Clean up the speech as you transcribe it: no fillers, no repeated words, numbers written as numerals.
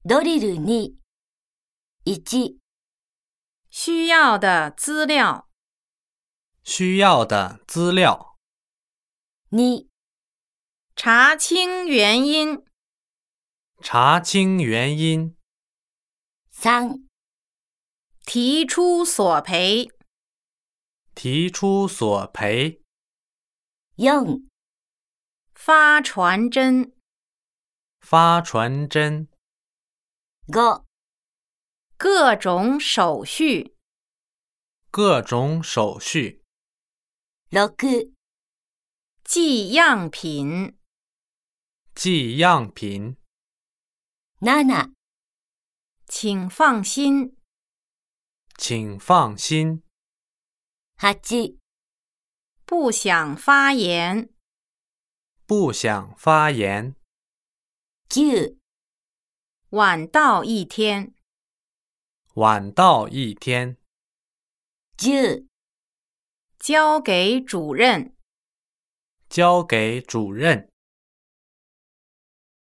ドリル2、1、 需要的资料。 需要的资料。 2、 查清原因。 查清原因。 3、 提出索赔。 提出索赔。 4、 发传真。 发传真。 5、 各种手续。 各种手续。 6、 寄样品。 寄样品。 7、 请放心。 请放心。 8、 不想发言。 不想发言。 9、 晚到一天。 晚到一天。 10、 交给主任。 交给主任。